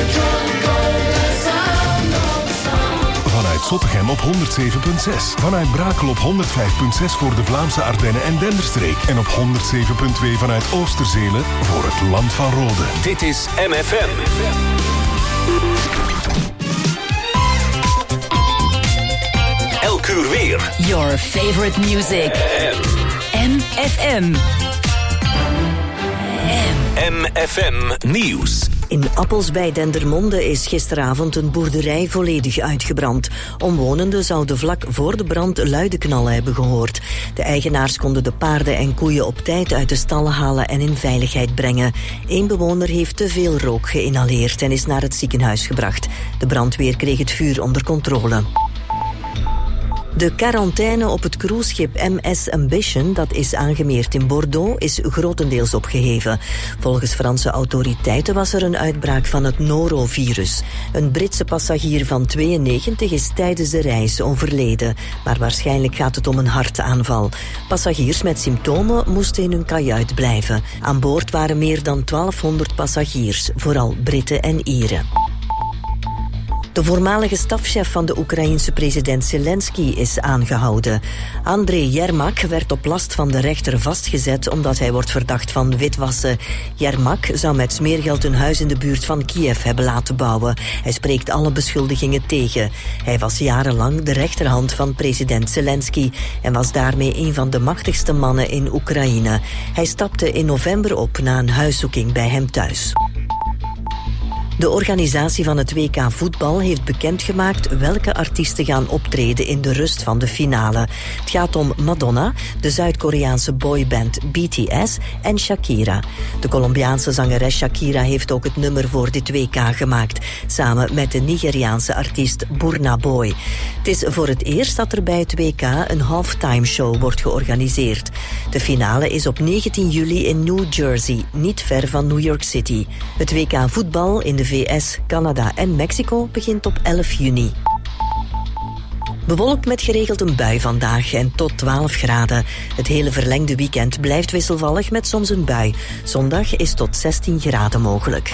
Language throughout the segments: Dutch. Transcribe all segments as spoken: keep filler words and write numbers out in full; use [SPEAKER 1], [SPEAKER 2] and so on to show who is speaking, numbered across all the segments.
[SPEAKER 1] Vanuit Zottegem op honderd zeven komma zes. Vanuit Brakel op honderd vijf komma zes voor de Vlaamse Ardennen en Denderstreek. En op honderd zeven komma twee vanuit Oosterzelen voor het Land van Rode.
[SPEAKER 2] Dit is M F M. Elk uur weer.
[SPEAKER 3] Your favorite music. M F M.
[SPEAKER 2] M F M Nieuws.
[SPEAKER 4] In Appels bij Dendermonde is gisteravond een boerderij volledig uitgebrand. Omwonenden zouden vlak voor de brand luide knallen hebben gehoord. De eigenaars konden de paarden en koeien op tijd uit de stallen halen en in veiligheid brengen. Eén bewoner heeft te veel rook geïnhaleerd en is naar het ziekenhuis gebracht. De brandweer kreeg het vuur onder controle. De quarantaine op het cruiseschip M S Ambition, dat is aangemeerd in Bordeaux, is grotendeels opgeheven. Volgens Franse autoriteiten was er een uitbraak van het norovirus. Een Britse passagier van tweeënnegentig is tijdens de reis overleden, maar waarschijnlijk gaat het om een hartaanval. Passagiers met symptomen moesten in hun kajuit blijven. Aan boord waren meer dan twaalfhonderd passagiers, vooral Britten en Ieren. De voormalige stafchef van de Oekraïense president Zelensky is aangehouden. Andrei Yermak werd op last van de rechter vastgezet omdat hij wordt verdacht van witwassen. Yermak zou met smeergeld een huis in de buurt van Kiev hebben laten bouwen. Hij spreekt alle beschuldigingen tegen. Hij was jarenlang de rechterhand van president Zelensky en was daarmee een van de machtigste mannen in Oekraïne. Hij stapte in november op na een huiszoeking bij hem thuis. De organisatie van het W K voetbal heeft bekendgemaakt welke artiesten gaan optreden in de rust van de finale. Het gaat om Madonna, de Zuid-Koreaanse boyband B T S en Shakira. De Colombiaanse zangeres Shakira heeft ook het nummer voor dit W K gemaakt, samen met de Nigeriaanse artiest Burna Boy. Het is voor het eerst dat er bij het W K een halftime show wordt georganiseerd. De finale is op negentien juli in New Jersey, niet ver van New York City. Het W K voetbal in de V S, Canada en Mexico begint op elf juni. Bewolkt met geregeld een bui vandaag en tot twaalf graden. Het hele verlengde weekend blijft wisselvallig met soms een bui. Zondag is tot zestien graden mogelijk.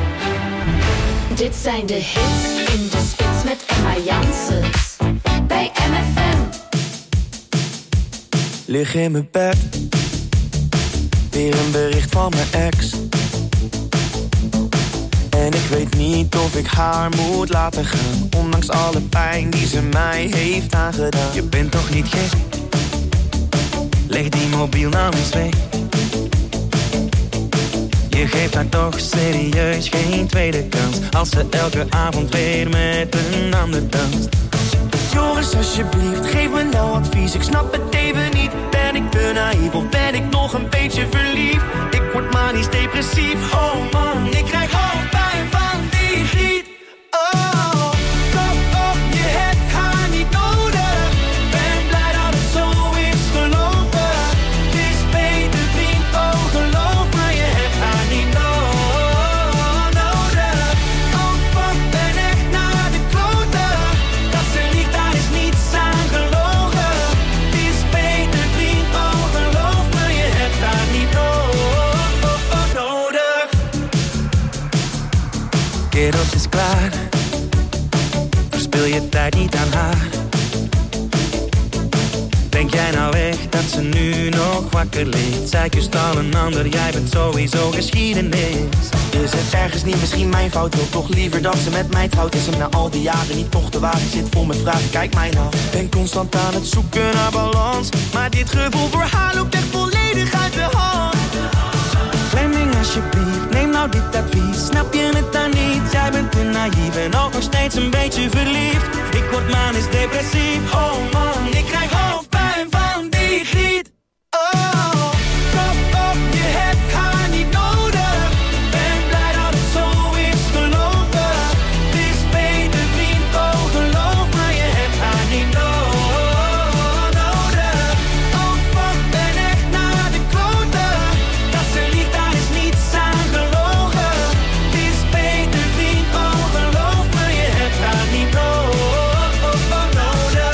[SPEAKER 5] Dit zijn de hits in de spits met Emma Janssens. Bij M F M.
[SPEAKER 6] Lig in mijn bed. Weer een bericht van mijn ex. En ik weet niet of ik haar moet laten gaan, ondanks alle pijn die ze mij heeft aangedaan. Je bent toch niet gek? Leg die mobiel nou eens weg. Je geeft haar toch serieus geen tweede kans, als ze elke avond weer met een ander danst. Joris, alsjeblieft, geef me nou advies. Ik snap het even niet. Ben ik te naïef of ben ik nog een beetje verliefd? Ik word manisch depressief. Oh man, ik krijg hoofdpijn van die griet. Oh, kom op, je hebt haar niet nodig. Ben blij dat het zo is gelopen. Het is beter vriend, oh geloof me, je hebt haar niet no- nodig. Oh fuck, ben echt naar de kloten. Dat ze liegt, daar is niets aan gelogen. Het is beter vriend, oh geloof me, je hebt haar niet no- nodig. Kerels is klaar, verspil je tijd niet aan haar. Denk jij nou echt dat ze nu nog wakker ligt? Zij kust al een ander, jij bent sowieso geschiedenis. Is het ergens niet misschien mijn fout? Wil toch liever dat ze met mij trouwt? Is hem na al die jaren niet toch te wagen? Zit vol met vragen, kijk mij nou. Ben constant aan het zoeken naar balans, maar dit gevoel voor haar loopt echt volledig uit de hand. Fleming alsjeblieft, neem nou dit advies. Snap je het dan niet? Jij bent te naïef en ook nog steeds een beetje verliefd. Ik word manisch depressief. Oh man, ik krijg hoofdpijn van die griet. Oh, kom op, je hebt haar niet nodig. Ben blij dat het zo is gelopen. Het is beter vriend, oh geloof me, je hebt haar niet no- nodig. Oh fuck, ben echt naar de kloten. Dat ze liegt, daar is niets aan gelogen. Het is beter vriend, oh geloof me, je hebt haar niet no- nodig.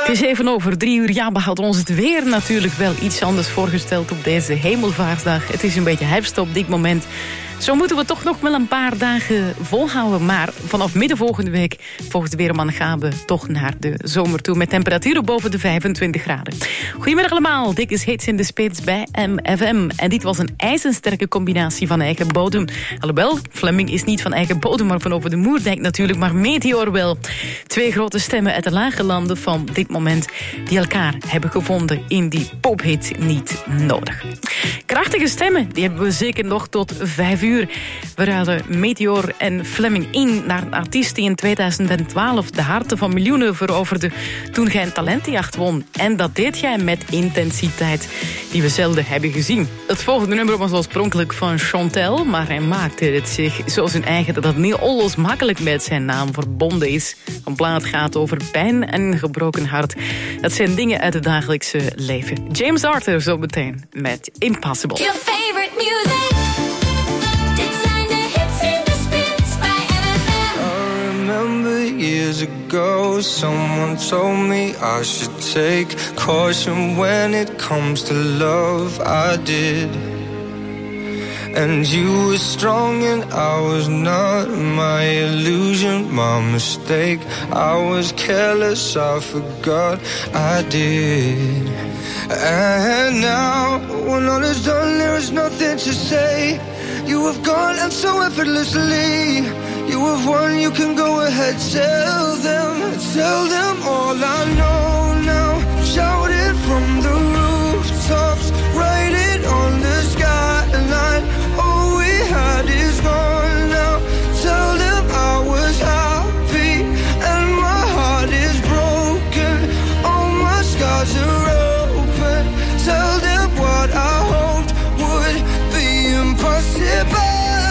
[SPEAKER 7] Het is even over drie uur. Ja, we hadden ons het weer natuurlijk wel iets anders voorgesteld op deze hemelvaartsdag. Het is een beetje herfst op dit moment. Zo moeten we toch nog wel een paar dagen volhouden. Maar vanaf midden volgende week, volgens de weerman, gaan we toch naar de zomer toe. Met temperaturen boven de vijfentwintig graden. Goedemiddag allemaal, dit is Hits in de Spits bij M F M. En dit was een ijzersterke combinatie van eigen bodem. Alhoewel, Fleming is niet van eigen bodem, maar van over de Moerdijk natuurlijk. Maar Meteor wel. Twee grote stemmen uit de lage landen van dit moment, die elkaar hebben gevonden in die pophit Niet Nodig. Krachtige stemmen, die hebben we zeker nog tot vijf uur. We ruilden Meteor en Fleming in naar een artiest die in tweeduizend twaalf de harten van miljoenen veroverde toen jij een talentenjacht won. En dat deed jij met intensiteit die we zelden hebben gezien. Het volgende nummer was oorspronkelijk van Chantel, maar hij maakte het zich zo zijn eigen dat het niet onlosmakelijk met zijn naam verbonden is. Een plaat gaat over pijn en een gebroken hart. Dat zijn dingen uit het dagelijkse leven. James Arthur zo meteen met Impossible.
[SPEAKER 5] Your favorite music.
[SPEAKER 6] Years ago, someone told me I should take caution when it comes to love. I did. And you were strong and I was not. My illusion, my mistake. I was careless, I forgot I did. And now, when all is done, there is nothing to say. You have gone and so effortlessly. You have won, you can go ahead, tell them, tell them all I know now. Shout it from the rooftops, write it on the skyline. All we had is gone now. Tell them I was happy and my heart is broken. All my scars are open. Tell them what I hoped would be impossible.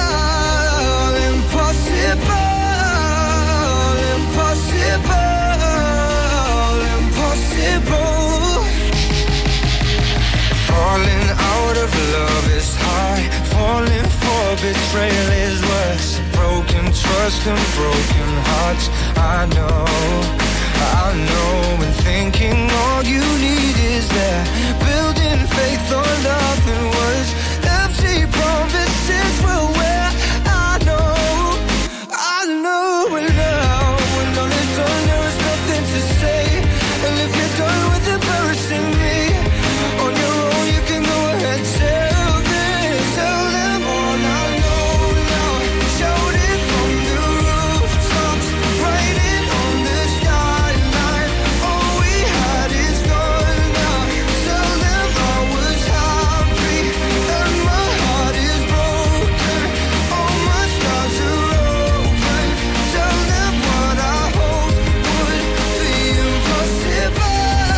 [SPEAKER 6] Falling out of love is high. Falling for betrayal is worse. Broken trust and broken hearts. I know, I know. And thinking all you need is there. Building faith on nothing words. Empty promises will wear. I know, I know. And now, when all is done, there is nothing to say. And if you're done with embarrassing me, on your own you can go ahead, tell them, tell them all I know now. Shout it from the rooftops, write it on the skyline. All we had is gone now. Tell them I was happy and my heart is broken. All my scars are open. Tell them what I hoped would be impossible.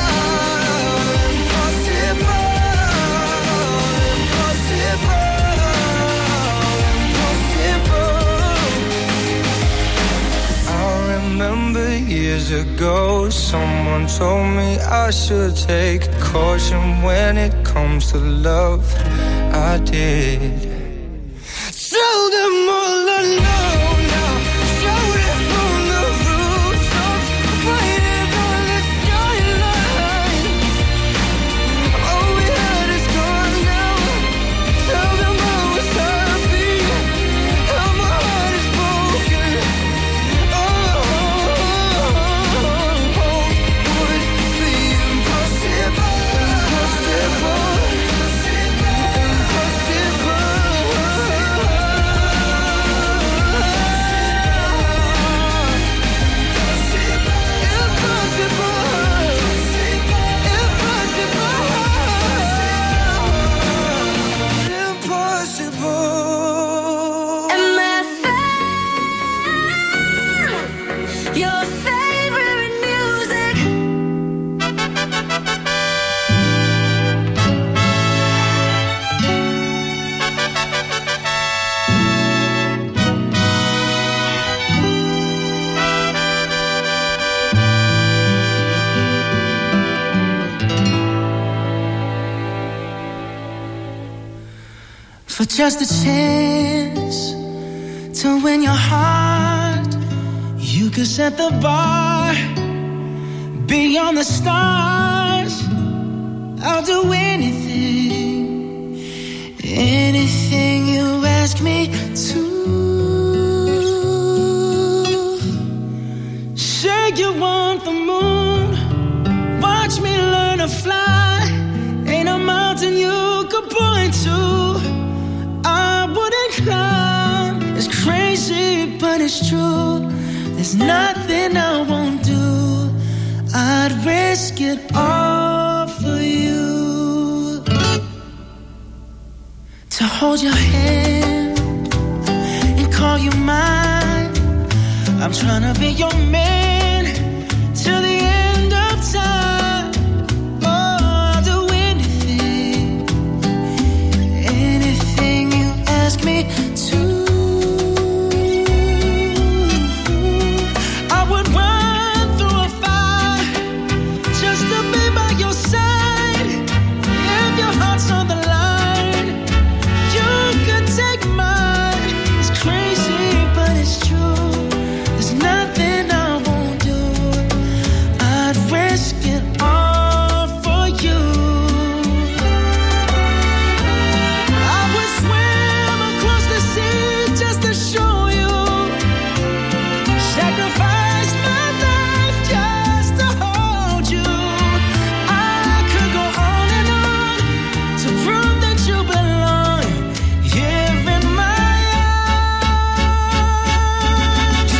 [SPEAKER 6] Years ago, someone told me I should take caution when it comes to love. I did. Tell them all I know now. Shout it from the rooftops, write it on the skyline. All we had is gone now. Tell them I was happy and my heart is broken. For just a chance to win your heart, you could set the bar
[SPEAKER 8] beyond the stars. I'll do anything, anything you ask me to. Say you want the moon, watch me learn to fly. Ain't a mountain you could point to I wouldn't climb. It's crazy, but it's true. There's nothing I won't do. I'd risk it all for you. To hold your hand and call you mine. I'm trying to be your man till the end of time. Oh, I'll do anything, anything you ask me to. I would run through a fire just to be by your side. If your heart's on the line, you could take mine. It's crazy, but it's true. There's nothing I won't do. I'd risk it all for you. I would swim across the sea just to show you. Sacrifice my life just to hold you. I could go on and on to prove that you belong here in my arms.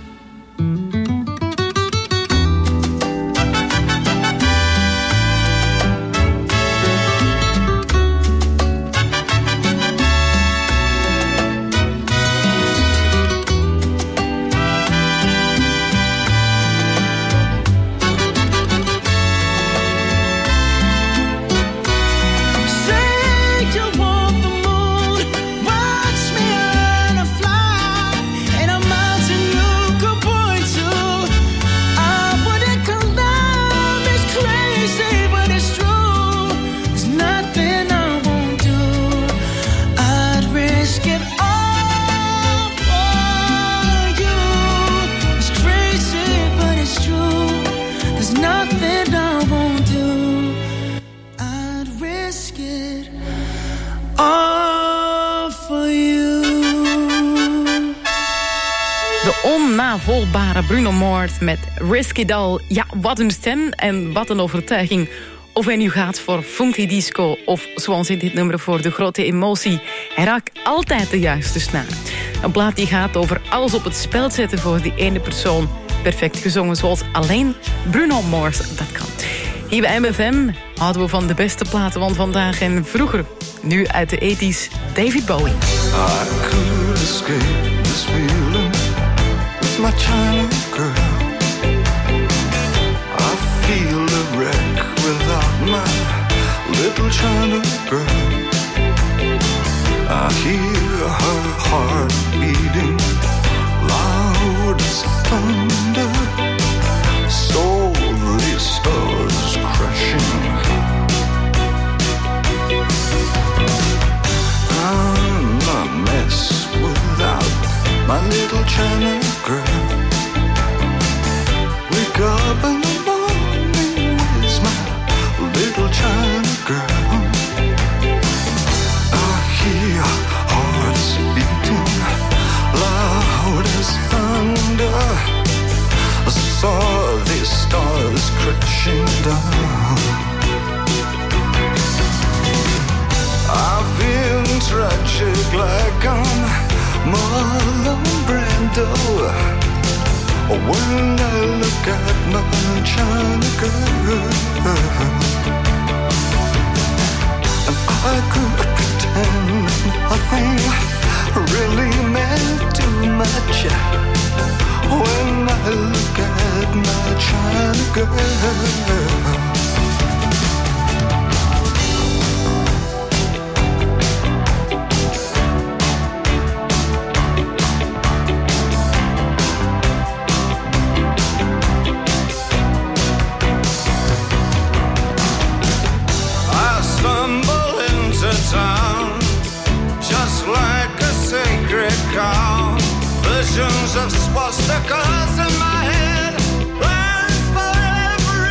[SPEAKER 8] Say you want the moon, watch me learn to fly. Ain't a mountain you could point to I wouldn't climb. It's crazy, but it's true. There's nothing I won't do. I'd risk it all for you. It's crazy, but it's true. There's nothing I won't do. I'd risk it all for you.
[SPEAKER 7] De onnavolgbare Bruno Mars met Risk It All. Ja, wat een stem en wat een overtuiging. Of hij nu gaat voor funky disco of zoals in dit nummer voor de grote emotie. Hij raakt altijd de juiste snaar. Een plaat die gaat over alles op het spel zetten voor die ene persoon. Perfect gezongen zoals alleen Bruno Mars dat kan. Hier bij M F M houden we van de beste platen van vandaag en vroeger. Nu uit de tachtiger David Bowie.
[SPEAKER 9] I could escape this feeling with my China girl. I feel a wreck without my little China girl. I hear her heart beating loud as thunder. Softly stars crashing. I'm a mess without my little China girl. Wake up in the morning with my little China girl. I hear hearts beating loud as thunder. I saw these stars crashing down. I feel tragic like I'm Marlon Brando when I look at my China girl. And I could pretend nothing really meant too much when I look at my China girl.
[SPEAKER 10] Visions of swastikas in my head, plans for every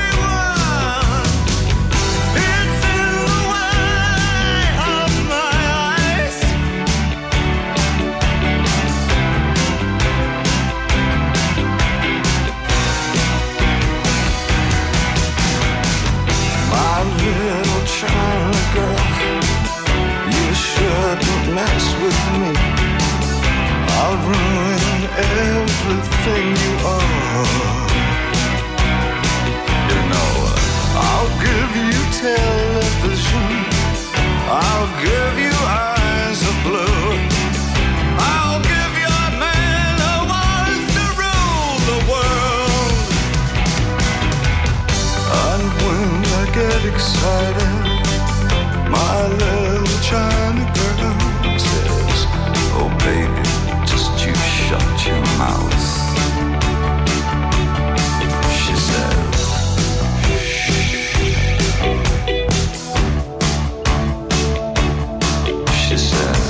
[SPEAKER 9] get excited, my little China girl says, oh baby, just you shut your mouth. She says, she says,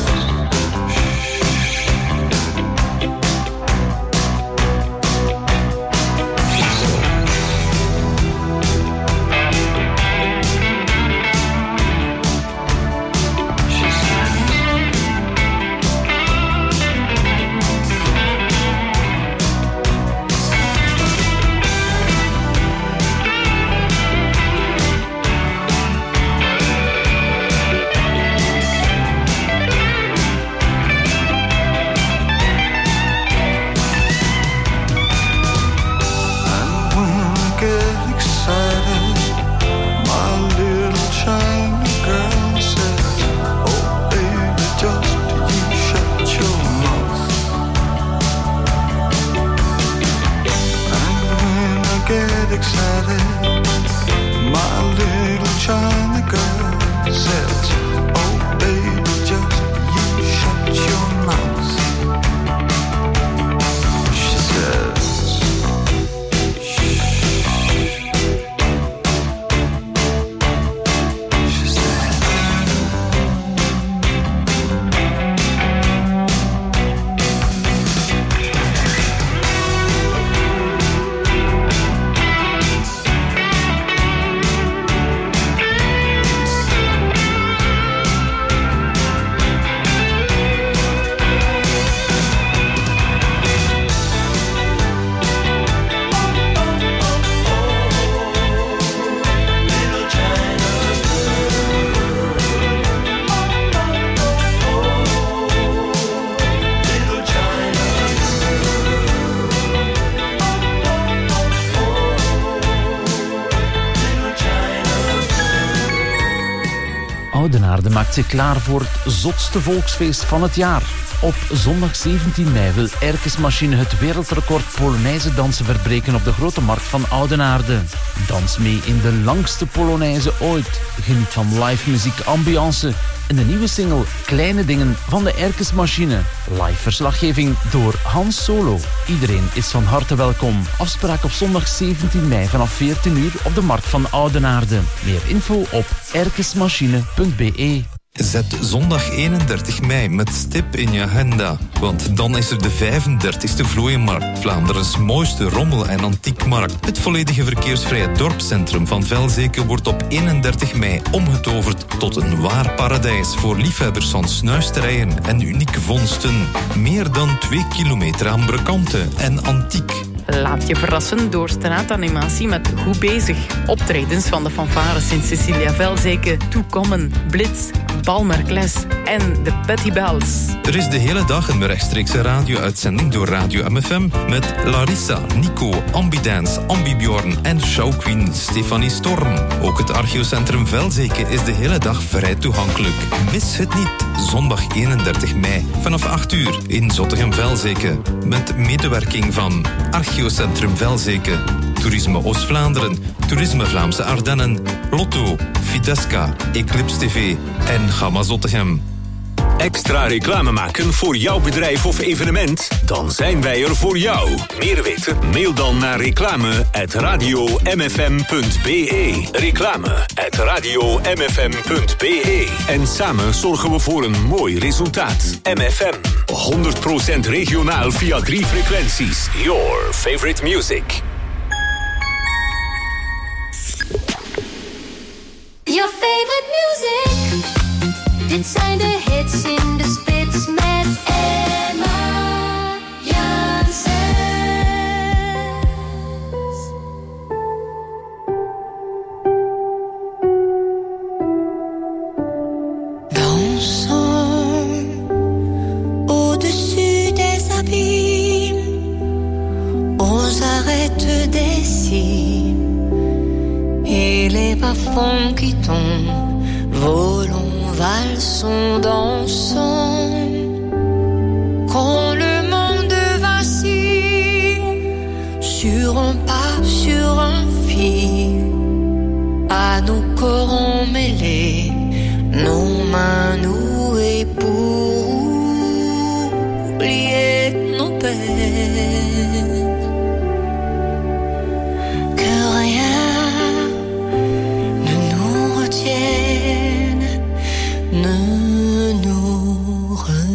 [SPEAKER 10] Oudenaarde maakt zich klaar voor het zotste volksfeest van het jaar. Op zondag zeventien mei wil Erkes Machine het wereldrecord Polonaise dansen verbreken op de Grote Markt van Oudenaarde. Dans mee in de langste Polonaise ooit. Geniet van live muziek, ambiance en de nieuwe single Kleine Dingen van de Erkes Machine. Live verslaggeving door Hans Solo. Iedereen is van harte welkom. Afspraak op zondag zeventien mei vanaf veertien uur op de Markt van Oudenaarde. Meer info op erkesmachine punt be.
[SPEAKER 11] Zet zondag eenendertig mei met stip in je agenda. Want dan is er de vijfendertigste Vlooienmarkt, Vlaanderens mooiste rommel- en antiekmarkt. Het volledige verkeersvrije dorpscentrum van Velzeke wordt op eenendertig mei omgetoverd tot een waar paradijs voor liefhebbers van snuisterijen en unieke vondsten. Meer dan twee kilometer aan brekanten en antiek.
[SPEAKER 7] Laat je verrassen door straatanimatie met Goed Bezig. Optredens van de fanfare Sint-Cecilia Velzeke, Toekommen, Blitz, Balmerkles en de Petty Bells.
[SPEAKER 11] Er is de hele dag een rechtstreekse radio-uitzending door Radio M F M met Larissa, Nico, Ambidance, Ambibjorn en showqueen Stefanie Storm. Ook het Archeocentrum Velzeke is de hele dag vrij toegankelijk. Mis het niet, zondag eenendertig mei vanaf acht uur in Zottegem-Velzeke met medewerking van Archeocentrum Velzeke, Toerisme Oost-Vlaanderen, Toerisme Vlaamse Ardennen, Lotto, Fidesca, Eclipse T V en Gamma Zottegem.
[SPEAKER 2] Extra reclame maken voor jouw bedrijf of evenement? Dan zijn wij er voor jou. Meer weten? Mail dan naar reclame at radio m f m punt be. Reclame at radio m f m punt be. En samen zorgen we voor een mooi resultaat. M F M, honderd procent regionaal via drie frequenties. Your favorite music.
[SPEAKER 5] Your favorite music. Dit zijn de hits in de spits met Emma Janssens.
[SPEAKER 12] Dansons au-dessus des abîmes, aux arêtes des cimes, et les bas-fonds qui tombent, volons. Valsons, dansons, quand le monde vacille sur un pas, sur un fil, à à nos corps emmêlés, nos mains nouées pour oublier nos peines. Que rien ne nous retienne, ne nous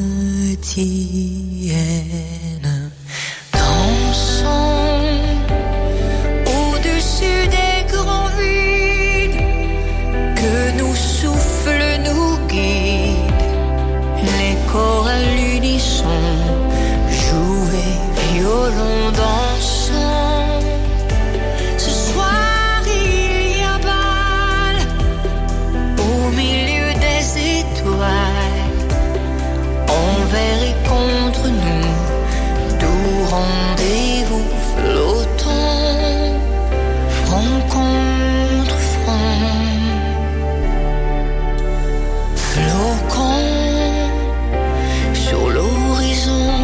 [SPEAKER 12] retienne. Dansons au-dessus des grands vides, que nos souffles nous guident, les corps à l'unisson, jouer violon dansant. Ce soir il y a bal au milieu des étoiles, envers et contre nous, doux rendez-vous flottants, front contre front, flocons sur l'horizon,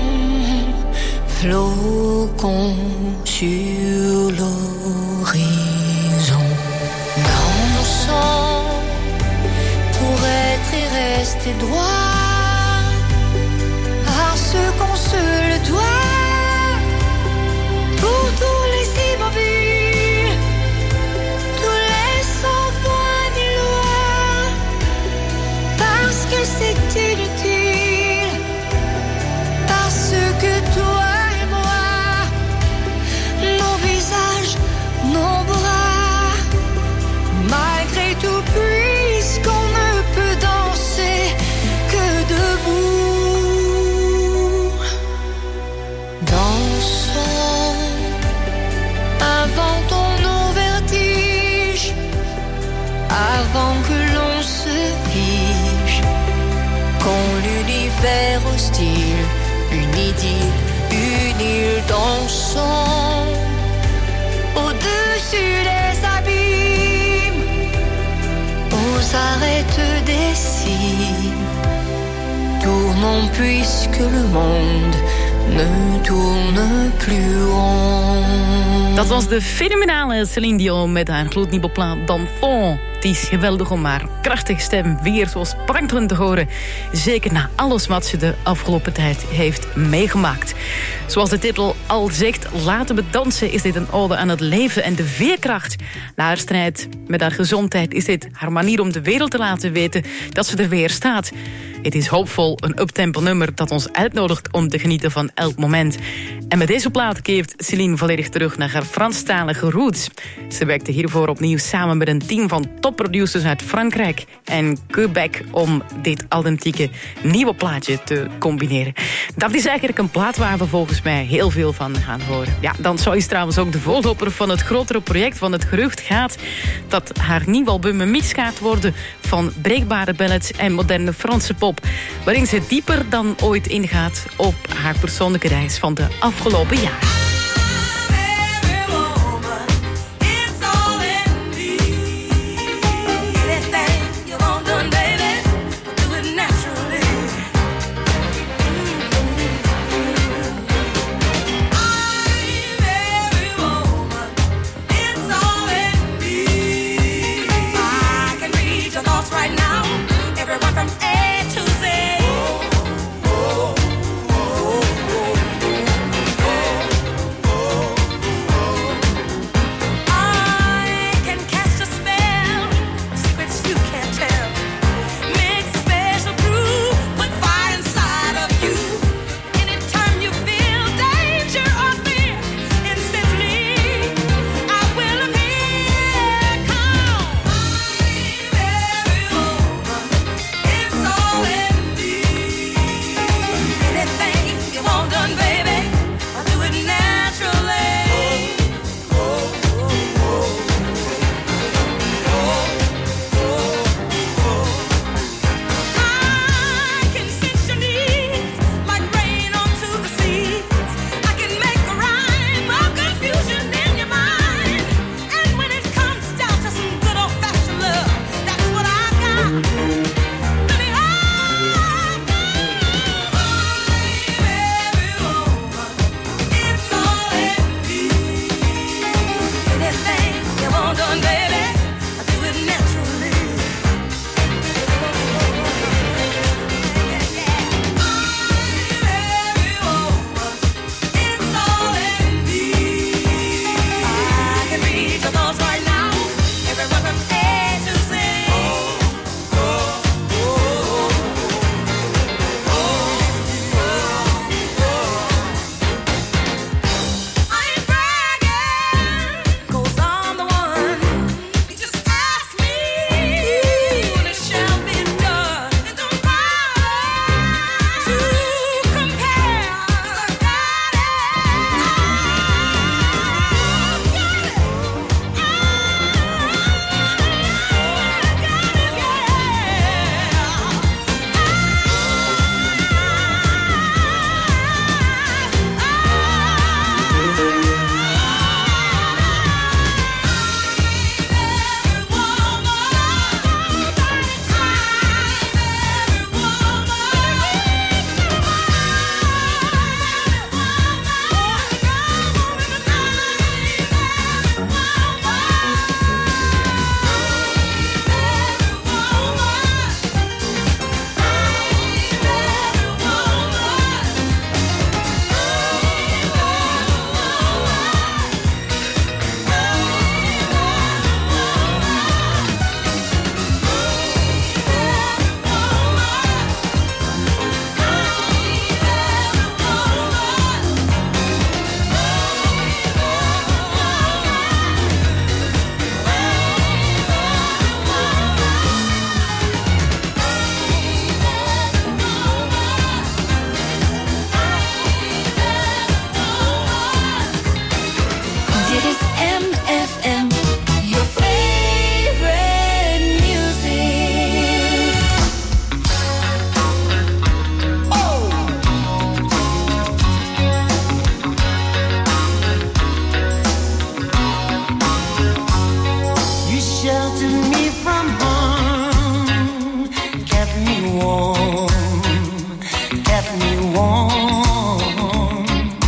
[SPEAKER 12] flocons sur l'horizon. Dansons pour être et rester droit à ce qu'on se le doit, pour tous les immobiles, tous les sans voix ni loi, parce que c'est inutile, parce que toi et moi, nos visages, nos bras, malgré tout, puisqu'on ne peut danser que debout. Dansons, inventons nos vertiges, avant que l'on se fige, quand l'univers hostile, une idylle, une île, dansons au-dessus des abîmes, aux arêtes des cimes, tournons puisque le monde ne tourne plus rond.
[SPEAKER 7] Dat was de fenomenale Céline Dion met haar gloednieuwe plaat Dansons. Het is geweldig om haar krachtige stem weer zo sprankelend te horen. Zeker na alles wat ze de afgelopen tijd heeft meegemaakt. Zoals de titel al zegt, laten we dansen, is dit een ode aan het leven en de veerkracht. Na haar strijd met haar gezondheid is dit haar manier om de wereld te laten weten dat ze er weer staat. Het is hoopvol, een uptempo nummer dat ons uitnodigt om te genieten van elk moment. En met deze plaat keert Céline volledig terug naar haar Franstalige roots. Ze werkte hiervoor opnieuw samen met een team van topproducers uit Frankrijk en Quebec om dit authentieke nieuwe plaatje te combineren. Dat is eigenlijk een plaat waar we volgens mij heel veel van gaan horen. Ja, Dansons is trouwens ook de voorloper van het grotere project van het gerucht gaat dat haar nieuw album een mix gaat worden van breekbare ballads en moderne Franse pop, waarin ze dieper dan ooit ingaat op haar persoonlijke reis van de afgelopen jaren.
[SPEAKER 8] sheltered me from harm, kept me warm, kept me warm.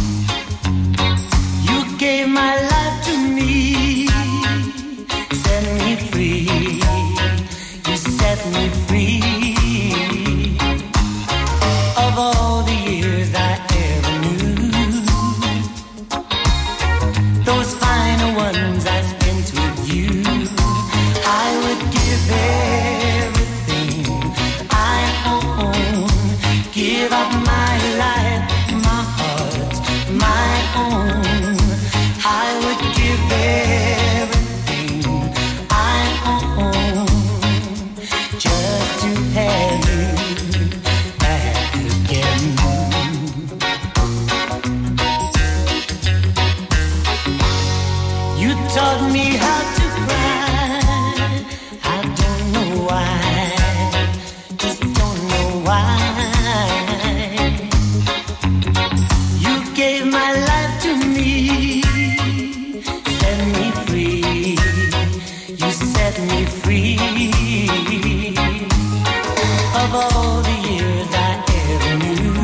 [SPEAKER 8] You gave my life to me, set me free, you set me free. Of all the years I ever knew, those final ones I spent with you, I would give everything I own, give up my life, my heart, my own. I would give everything I own just to have you back again. You taught me how to cry. I don't know why, just don't know why. You gave my life to me, set me free, you set me free. Of all the years I ever knew,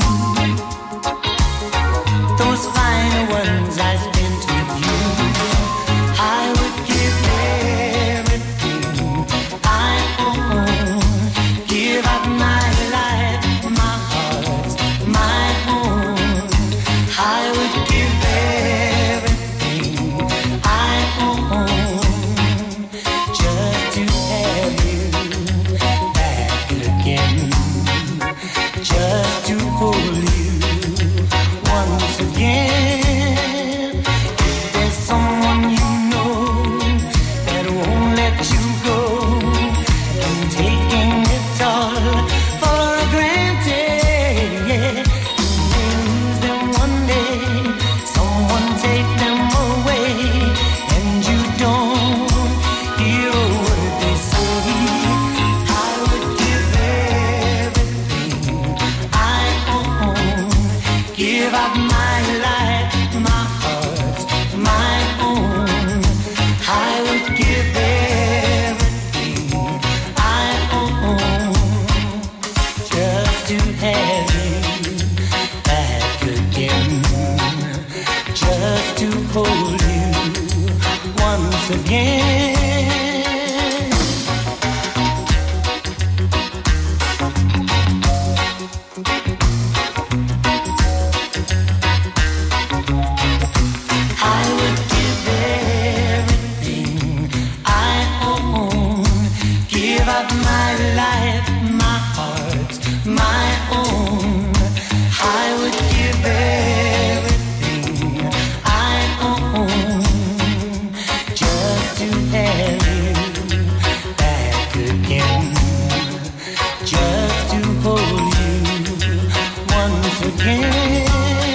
[SPEAKER 8] those final ones I spent with you, I would give everything I own, give up my life, my heart, my own. I would give everything I own just to have you back again, just to hold you once again. If there's someone you know that won't let you go, and taking it all for granted, yeah. You may lose them one day, someone take them away, and you don't hear a word they say. I would give everything I own, give up my life, my heart, my own. I would give everything I own just to have you back again, just to hold you once again. I would give everything I own, give up my life, my heart, my own. I would give everything I own just to have you back again, just to hold you once again.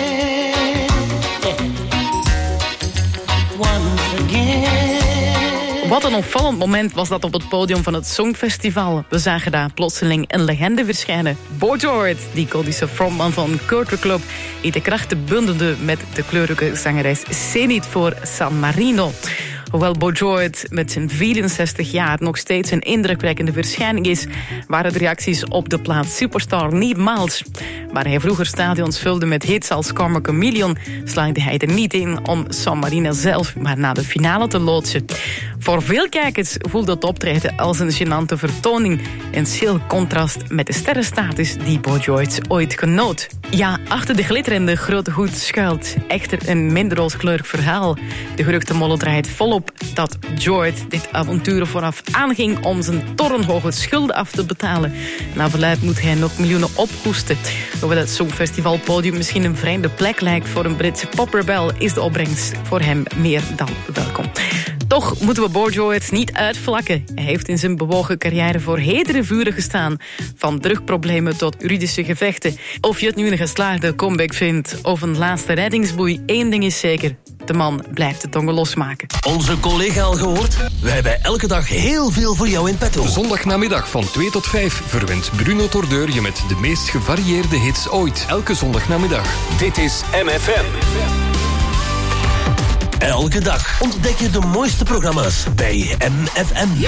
[SPEAKER 8] Once again.
[SPEAKER 7] Wat een opvallend moment was dat op het podium van het Songfestival. We zagen daar plotseling een legende verschijnen. Boy George, die Iconische frontman van Country Club, die de krachten bundelde met de kleurrijke zangeres Zenith voor San Marino. Hoewel Boy George met zijn vierenzestig jaar nog steeds een indrukwekkende verschijning is, waren de reacties op de plaat Superstar niet mals. Waar hij vroeger stadions vulde met hits als Karma Chameleon, slaagde hij er niet in om San Marino zelf maar naar de finale te loodsen. Voor veel kijkers voelde het optreden als een gênante vertoning, een schil contrast met de sterrenstatus die Boy George ooit genoot. Ja, achter de glitterende grote hoed schuilt echter een minder rooskleurig verhaal. De geruchtenmolen draait volop dat George dit avontuur vooraf aanging om zijn torenhoge schulden af te betalen. Na verluidt moet hij nog miljoenen ophoesten. Hoewel het Songfestivalpodium misschien een vreemde plek lijkt voor een Britse poprebel, is de opbrengst voor hem meer dan welkom. Toch moeten we Boy George niet uitvlakken. Hij heeft in zijn bewogen carrière voor hetere vuren gestaan. Van drugproblemen tot juridische gevechten. Of je het nu een geslaagde comeback vindt of een laatste reddingsboei, één ding is zeker: de man blijft de tongen losmaken.
[SPEAKER 13] Onze collega al gehoord? Wij hebben elke dag heel veel voor jou in petto.
[SPEAKER 14] Zondagnamiddag van twee tot vijf verwint Bruno Tordeur je met de meest gevarieerde hits ooit. Elke zondagnamiddag.
[SPEAKER 2] Dit is M F M.
[SPEAKER 13] Elke dag ontdek je de mooiste programma's bij M F M.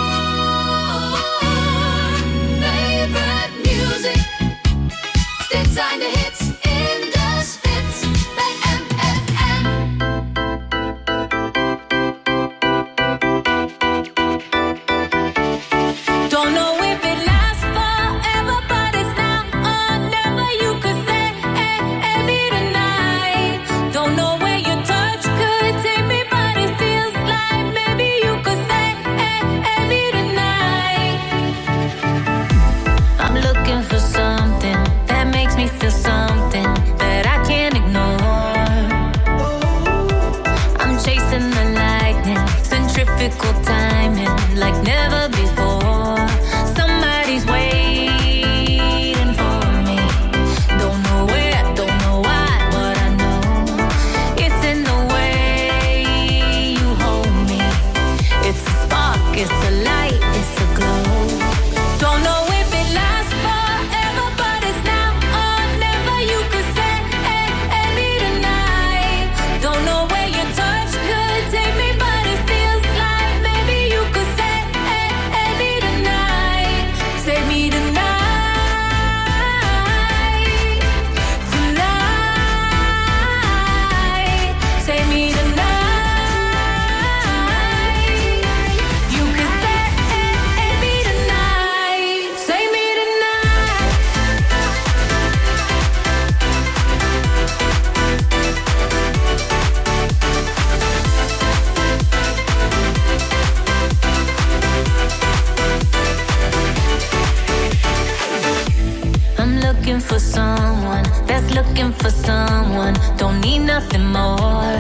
[SPEAKER 5] Dit zijn de hits in de spits bij M F M.
[SPEAKER 12] Don't know if it lasts forever, but it's now or never. You could say, hey, hey, me tonight. Don't know where your touch could take me, but it feels like maybe you could say, hey, hey, me tonight. I'm looking for something that makes me feel something that I can't ignore. I'm chasing the lightning, centrifugal timing like never before. Somebody's waiting for me. Don't know where, don't know why, but I know it's in the way you hold me. It's a spark, it's a light, it's a glow. Don't know if it lasts forever, but it's now or never. You could say, hey, hey, me tonight. Don't know where your touch could take me, but it feels like maybe you could say, hey, hey, me tonight. Say me tonight. Tonight. Say me tonight. You could say, hey, hey, me tonight. Say me tonight. I'm looking for someone that's looking for someone. Don't need nothing more.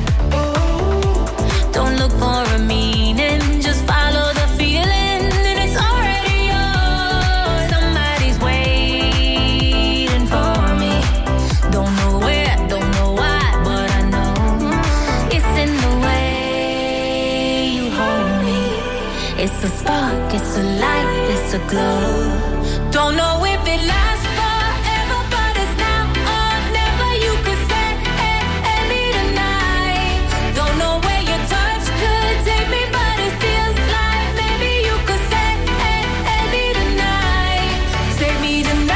[SPEAKER 12] Don't look for a meaning, just follow the feeling, and it's already yours. Somebody's waiting for me. Don't know where, don't know why, but I know it's in the way you hold me. It's a spark, it's a light, it's a glow. Don't know if it lasts forever, but it's now or never. You could say, hey, hey, me tonight. Don't know where your touch could take me, but it feels like maybe you could say, hey, hey, me tonight. Say me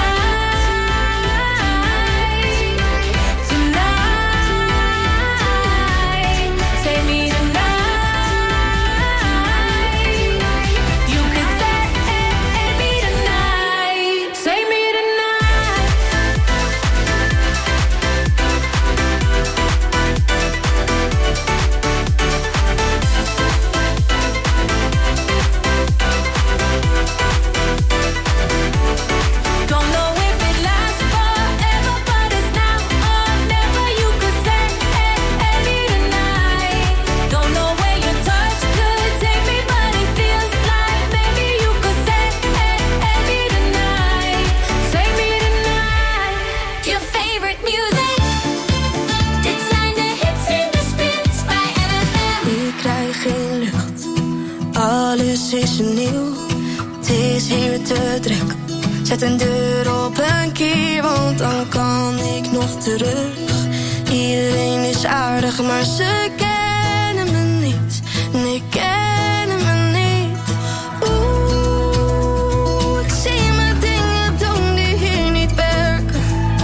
[SPEAKER 12] tonight. Tonight. Say me tonight. You could say, hey, hey, me tonight. Say me tonight. Don't know if it lasts forever, but it's now or never. You could say, hey, hey, me tonight. Don't know where your touch could take me, but it feels like maybe you could say, hey, hey, me tonight. Say me tonight. Your favorite music. Dit zijn de hits in de spits bij M F M.
[SPEAKER 15] Ik krijg geen lucht, alles is nieuw. Het is hier te druk. Zet een deur op een kier, want dan kan ik nog terug. Iedereen is aardig, maar ze kennen me niet. Nee, kennen me niet. Oeh, ik zie me dingen doen die hier niet werken.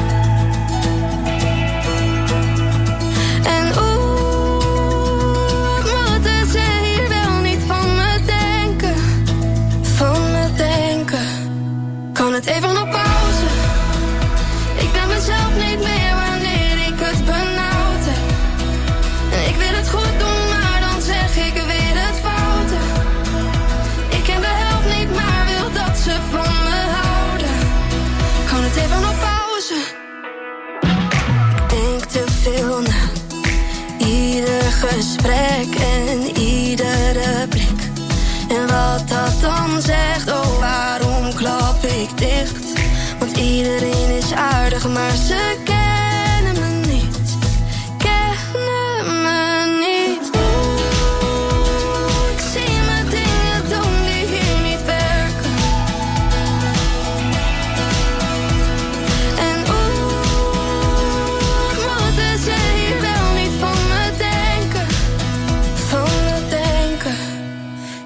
[SPEAKER 15] En oeh, wat moeten ze hier wel niet van me denken? Van me denken. Kan het even op pauze? Ik ben mezelf niet meer wanneer ik het benauwd heb. En ik wil het goed doen, maar dan zeg ik weer het foute. Ik ken de helft niet, maar wil dat ze van me houden. Kan het even op pauze? Ik denk te veel na. Ieder gesprek en iedere blik. En wat dat dan zegt, oh waarom klap ik dicht? Want iedereen is aardig, maar ze kennen me niet. Kennen me niet. Oeh, ik zie me dingen doen die hier niet werken. En oeh, wat moeten ze hier wel niet van me denken?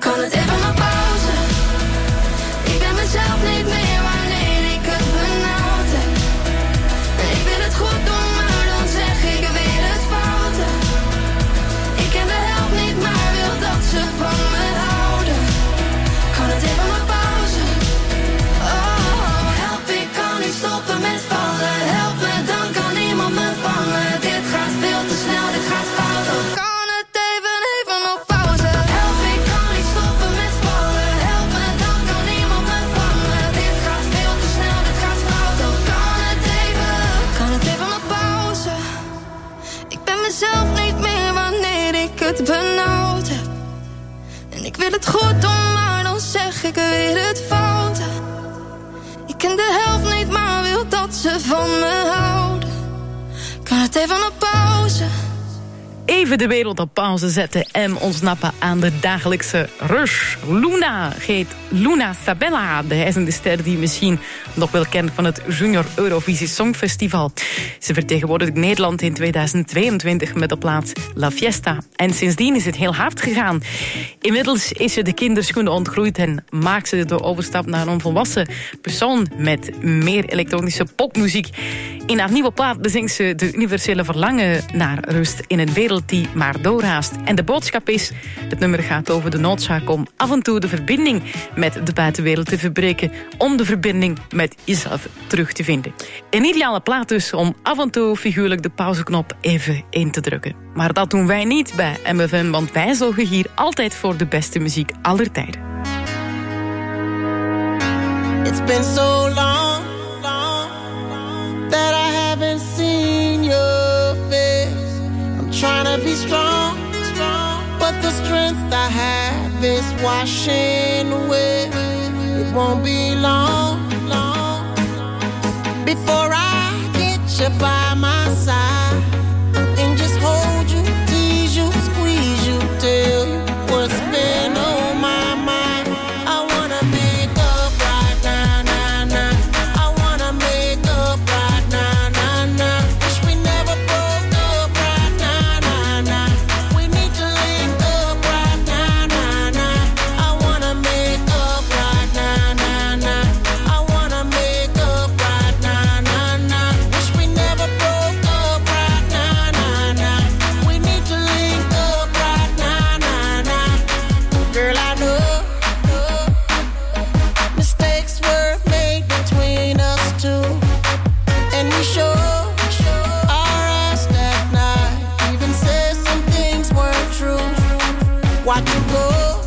[SPEAKER 15] Kan het even op pauze? Ik ben mezelf niet meer wanneer ik het benauwd heb. Ik wil het goed doen, maar dan zeg ik weer het foute. Ik ken de helft niet, maar wil dat ze van me houden. Kan het even op pauze? Oh, help, ik kan niet stoppen met vallen. Help me, dan kan niemand me vangen. Dit gaat veel te snel, dit gaat fout. Oh, kan het even, even op pauze? Help, ik kan niet stoppen met vallen. Help me, dan kan niemand me vangen. Dit gaat veel te snel, dit gaat fout. Oh, kan het even, kan het even op pauze? Ik ben mezelf niet meer wanneer ik het benauwd heb. En ik wil het goed doen, maar dan zeg ik weer het foute. Ik ken de helft niet, maar wil dat ze van me houden. Kan het even op pauze?
[SPEAKER 7] Even de wereld op pauze zetten en ontsnappen aan de dagelijkse rush. Luna heet Luna Sabella, de reizende ster die je misschien nog wel kent van het Junior Eurovisie Songfestival. Ze vertegenwoordigde Nederland in tweeduizend tweeëntwintig met de plaat La Fiesta. En sindsdien is het heel hard gegaan. Inmiddels is ze de kinderschoenen ontgroeid en maakt ze de overstap naar een volwassen persoon met meer elektronische popmuziek. In haar nieuwe plaat bezingt ze de universele verlangen naar rust in een wereld die maar doorhaast. En de boodschap is, het nummer gaat over de noodzaak om af en toe de verbinding met de buitenwereld te verbreken, om de verbinding met jezelf terug te vinden. Een ideale plaat dus om af en toe figuurlijk de pauzeknop even in te drukken. Maar dat doen wij niet bij M F M, want wij zorgen hier altijd voor de beste muziek aller tijden.
[SPEAKER 8] It's been so long that I haven't seen your face. I'm trying to be strong, but the strength I have is washing away. It won't be long, long before I get you by my side and just hold you, tease you, squeeze you, tell you what's been on my mind. I wanna make up right now, now, now. I wanna make up right now, now, now. Wish we never broke up right now, now, now. We need to link up right now, now, now. I wanna make up right now, now, now. I wanna make up right now, now, now. Wish we never broke up right now, now, now. We need to link up right now, now, now. Girl, I know mistakes were made between us two, and we sure our ass that night even said some things weren't true. Why'd you go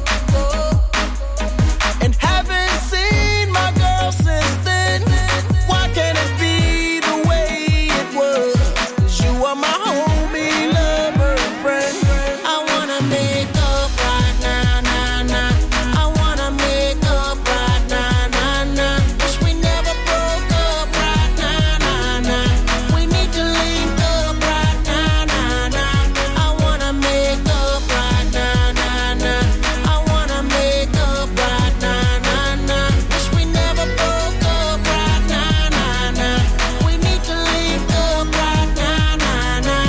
[SPEAKER 8] and haven't seen my girl since then? Why can't it be the way it was? 'Cause you are my homie, lover, friend. I wanna make up right now, now, now. I wanna make up right now, now, now. Wish we never broke up right now, now, now. We need to link up right now, now, now. I wanna make up right now, now, now. I wanna make up right now, now, now. Wish we never broke up right now, now, now. We need to link up right now, now, now.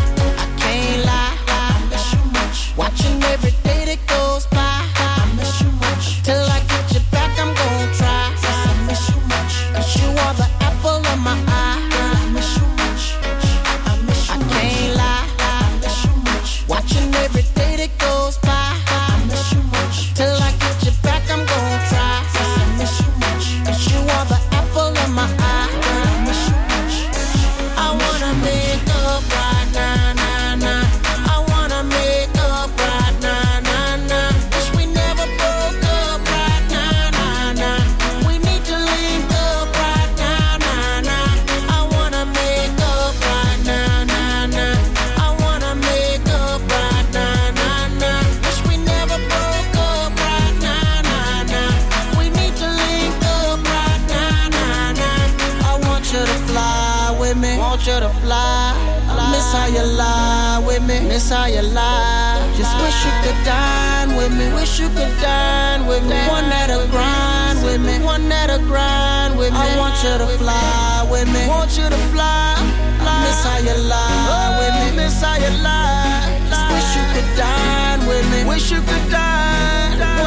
[SPEAKER 8] I can't lie, I miss you much. Watching every day that goes by, I miss you much. Till I get you back, I'm gon' try. Yes, I miss you much. 'Cause you are the apple of my eye. I miss you much. I miss you much. I can't lie, I miss you much. Watching every day that goes by, I miss you much. Till I get you back, I'm gon' try. Yes, I miss you much. 'Cause you are the apple of my eye. I miss you much. I wanna make up right now, now, now. I wanna make up right now, now, now. Wish we never broke up right now, now, now. We need to link up right now, now, now. I wanna make up right now, now, now. I wanna make up right now, now, now. Wish we never broke up right now, now, now. We need to link up right now, now, now. I want you to fly with me, want you to fly. Miss how you lie with me, miss how you lie. Just wish you could dine with me, wish you could dine with me. One that'll grind with me, one that'll grind with me. I want you to fly with me, want you to fly. Miss how you lie with me, miss how you lie. Just wish you could dine with me, wish you could dine.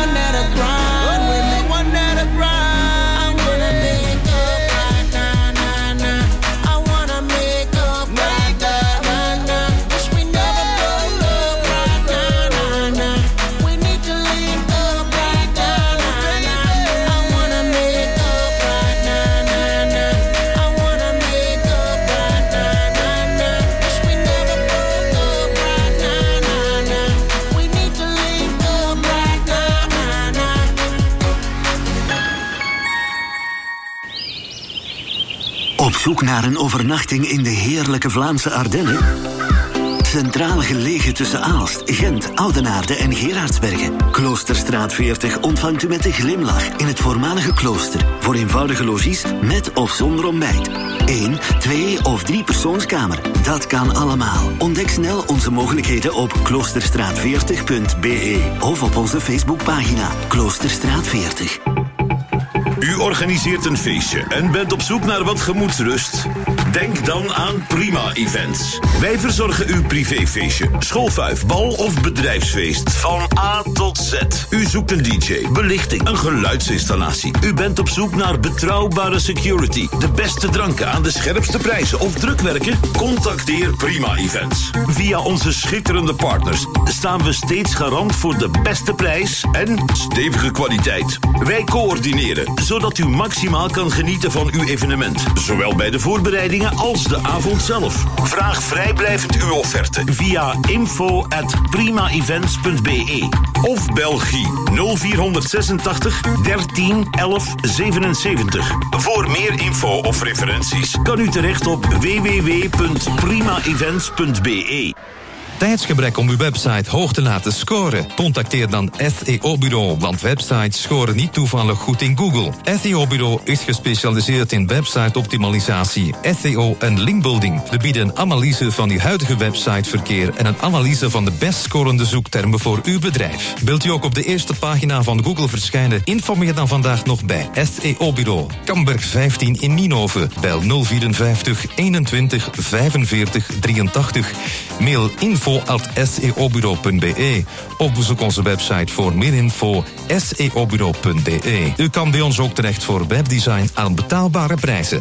[SPEAKER 16] zoek naar een overnachting in de heerlijke Vlaamse Ardennen? Centraal gelegen tussen Aalst, Gent, Oudenaarde en Gerardsbergen. Kloosterstraat veertig ontvangt u met een glimlach in het voormalige klooster. Voor eenvoudige logies met of zonder ontbijt. Eén, twee of drie persoonskamer. Dat kan allemaal. Ontdek snel onze mogelijkheden op kloosterstraat veertig punt b e of op onze Facebookpagina Kloosterstraat veertig.
[SPEAKER 17] U organiseert een feestje en bent op zoek naar wat gemoedsrust? Denk dan aan Prima Events. Wij verzorgen uw privéfeestje, schoolfuif, bal of bedrijfsfeest. Van A tot Z. U zoekt een D J, belichting, een geluidsinstallatie. U bent op zoek naar betrouwbare security, de beste dranken aan de scherpste prijzen of drukwerken? Contacteer Prima Events. Via onze schitterende partners staan we steeds garant voor de beste prijs en stevige kwaliteit. Wij coördineren, zodat u maximaal kan genieten van uw evenement. Zowel bij de voorbereidingen als de avond zelf. Vraag vrijblijvend uw offerte via info at primaevents punt b e of Belgie nul vier zesentachtig dertien elf zevenenzeventig. Voor meer info of referenties kan u terecht op w w w punt primaevents punt b e.
[SPEAKER 11] Tijdsgebrek om uw website hoog te laten scoren? Contacteer dan S E O-bureau, want websites scoren niet toevallig goed in Google. S E O-bureau is gespecialiseerd in website-optimalisatie, S E O en linkbuilding. We bieden een analyse van uw huidige websiteverkeer en een analyse van de best scorende zoektermen voor uw bedrijf. Wilt u ook op de eerste pagina van Google verschijnen? Informeer dan vandaag nog bij S E O-bureau. Kamberg vijftien in Nienhoven. Bel nul vierenvijftig eenentwintig vijfenveertig drieëntachtig. Mail info at s e o bureau punt b e of bezoek onze website voor meer info s e o bureau punt b e. U kan bij ons ook terecht voor webdesign aan betaalbare prijzen.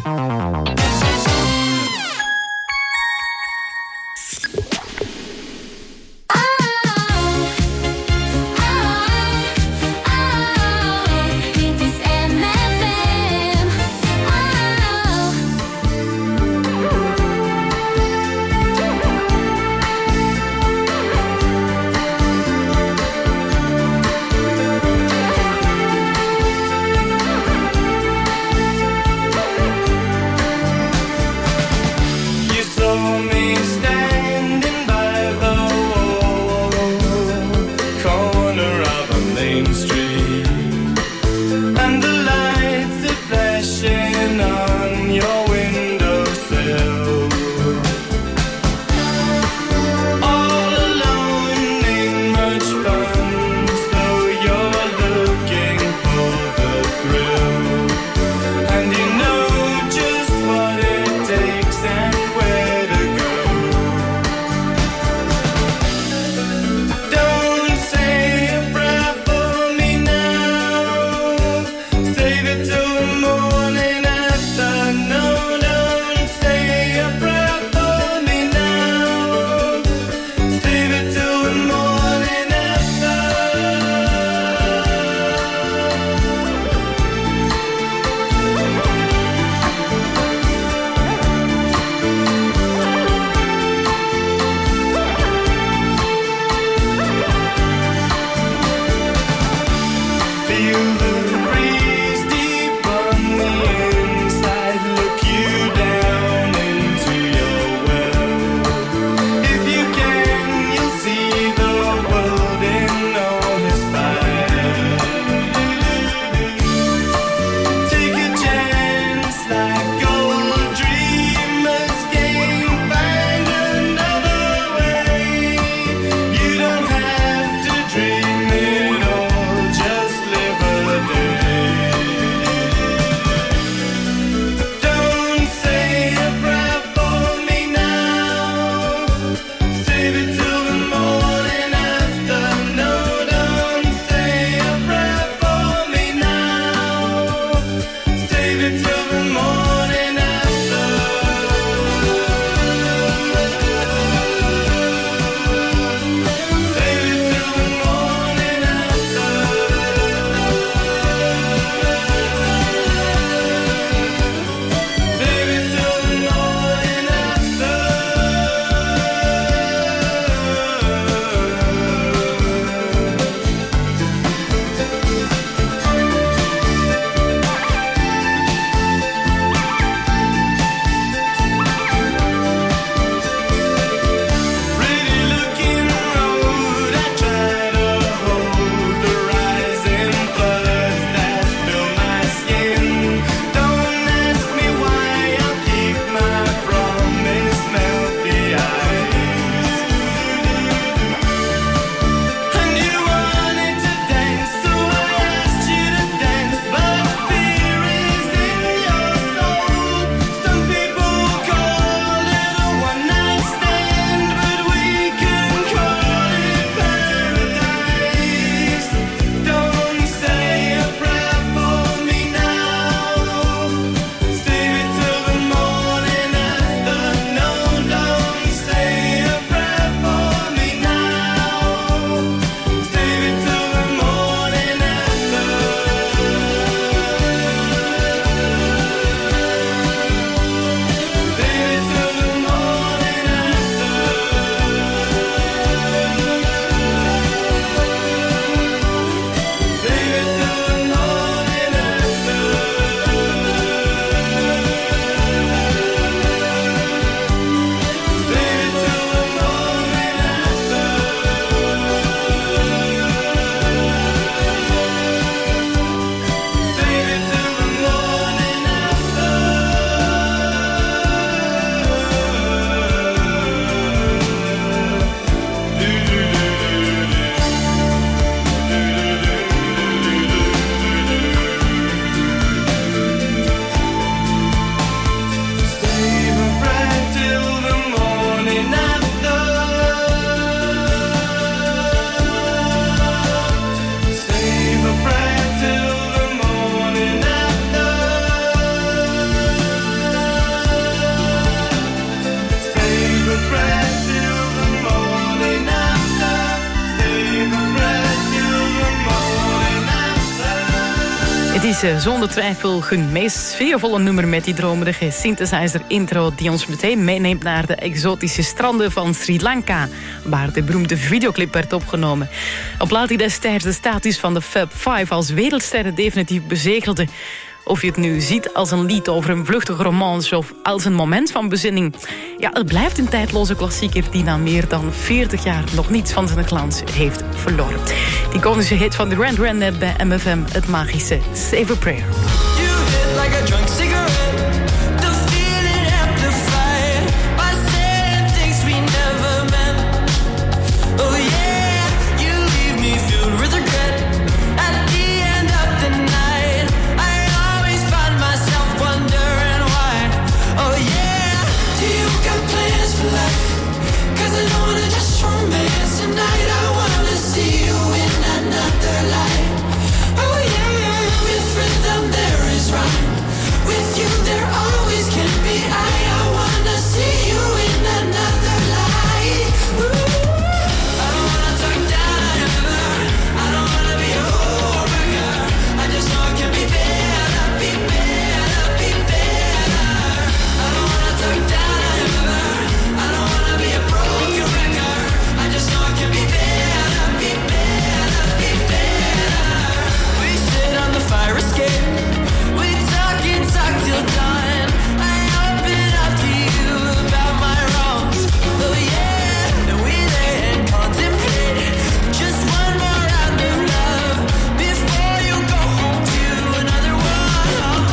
[SPEAKER 7] Het is uh, zonder twijfel hun meest sfeervolle nummer met die dromerige synthesizer-intro die ons meteen meeneemt naar de exotische stranden van Sri Lanka, waar de beroemde videoclip werd opgenomen. Een plaat die destijds de status van de Fab Five als wereldsterren definitief bezegelde. Of je het nu ziet als een lied over een vluchtige romance of als een moment van bezinning. Ja, het blijft een tijdloze klassieker die na meer dan veertig jaar nog niets van zijn glans heeft verloren. Die iconische hit van Duran Duran net bij M F M, het magische Save a Prayer.
[SPEAKER 8] You hit like a drunk cigarette. The feeling amplified by saying things we never meant. Oh yeah, you leave me filled with regret. At the end of the night, I always find myself wondering why. Oh yeah, do you got plans for life? Cause I don't wanna just romance tonight. I wanna see you in another light. Oh yeah, with rhythm there is rhyme. With you there always can be I. I wanna see you in another light. Ooh. I don't wanna talk down on you, I don't wanna be a homewrecker. I just know it can be better, be better, be better. I don't wanna talk down on you, I don't wanna be a broken record. I just know it can be better, be better, be better. We sit on the fire escape. We talk and talk till dawn. I open up to you about my wrongs. Oh yeah, and we lay and contemplate just one more round of love before you go home to another one.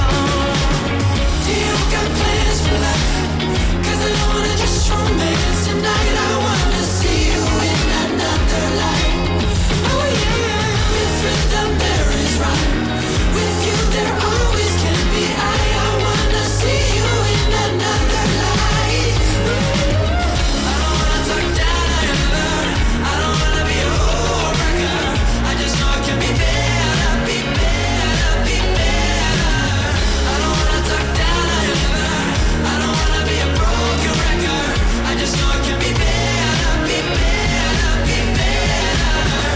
[SPEAKER 8] Do you got plans for life? Cause I don't wanna just romance tonight. I wanna see you in another light. Oh yeah, with rhythm there is rhyme. With you there always can be I. I wanna see you in another light. I don't wanna talk down on you, I don't wanna be a homewrecker. I just know it can be better, be better, be better. I don't wanna talk down on you, I don't wanna be a broken record. I just know it can be better, be better, be better.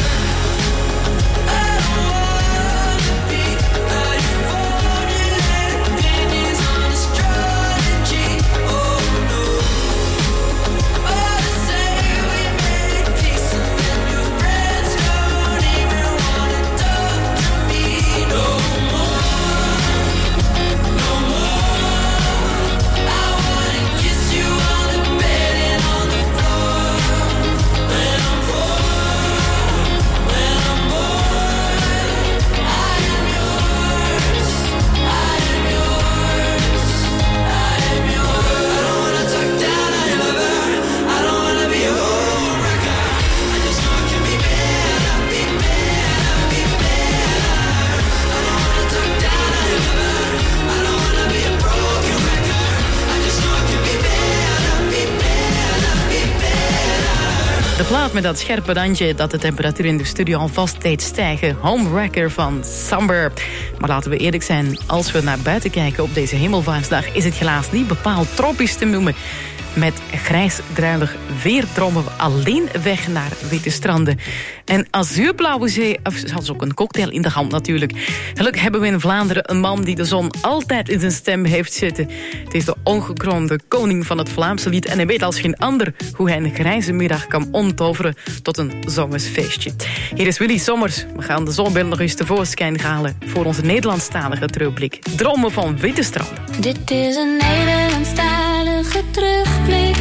[SPEAKER 8] I don't wanna be like formulated opinions on astrology. Oh no. But I say we made peace and then your friends don't even wanna talk to me no more, no more. I wanna kiss you on the bed and on the floor. When I'm bored, when I'm bored, I am yours, I am yours, I am yours. I don't wanna talk down on you, lover. I don't wanna be a homewrecker. I just know it can be better, be better, be better. I don't wanna talk down on you, lover. I don't wanna be a broken record. I just know it can be better, be better, be better.
[SPEAKER 7] De plaat met dat scherpe randje dat de temperatuur in de studio alvast deed stijgen. Homewrecker van Samber. Maar laten we eerlijk zijn, als we naar buiten kijken op deze hemelvaartsdag is het helaas niet bepaald tropisch te noemen. Met grijs-druilig weer dromen we alleen weg naar witte stranden. En azuurblauwe zee, of zelfs ook een cocktail in de hand natuurlijk. Gelukkig hebben we in Vlaanderen een man die de zon altijd in zijn stem heeft zitten. Het is de ongekroonde koning van het Vlaamse lied. En hij weet als geen ander hoe hij een grijze middag kan omtoveren tot een zomersfeestje. Hier is Willy Sommers. We gaan de zonbeeld nog eens tevoorschijn halen voor onze Nederlandstalige terugblik. Dromen van witte stranden.
[SPEAKER 12] Dit is een Nederlandstalige terugblik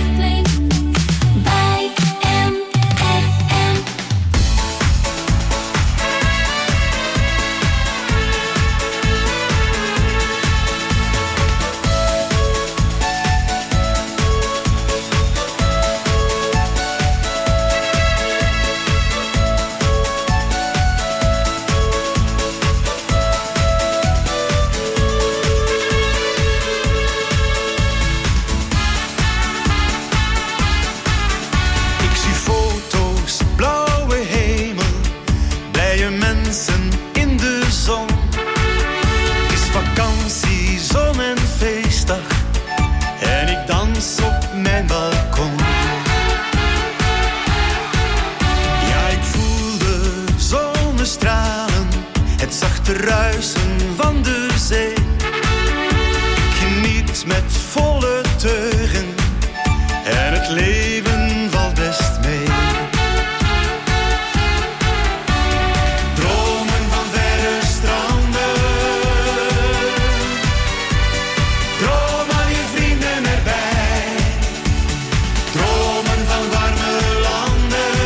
[SPEAKER 12] bij M F M.
[SPEAKER 18] zachte ruisen van de zee. Ik geniet met volle teugen en het leven valt best mee. Dromen van verre stranden, droom aan je vrienden erbij. Dromen van warme landen,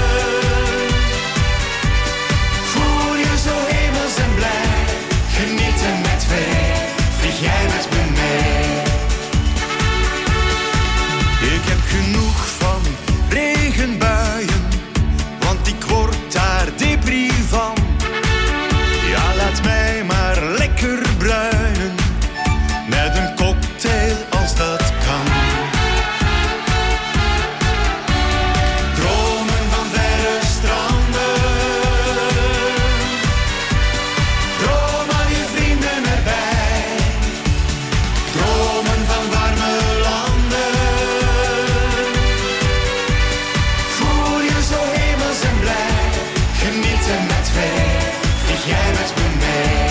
[SPEAKER 18] voel je zo hemels en blij. Genieten met twee, vlieg jij met me mee. Ik heb genoeg van regenbuien, want ik word daar depri van. Ja, laat mij maar lekker bruinen, met een cocktail als dat kan. Dromen van verre stranden, droom aan je vrienden erbij. Dromen van warme landen, voel je zo hemels en blij. Genieten met twee, vlieg jij met me mee.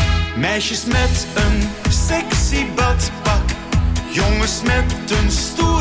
[SPEAKER 18] Meisjes met een sexy badpak, jongens met een stoel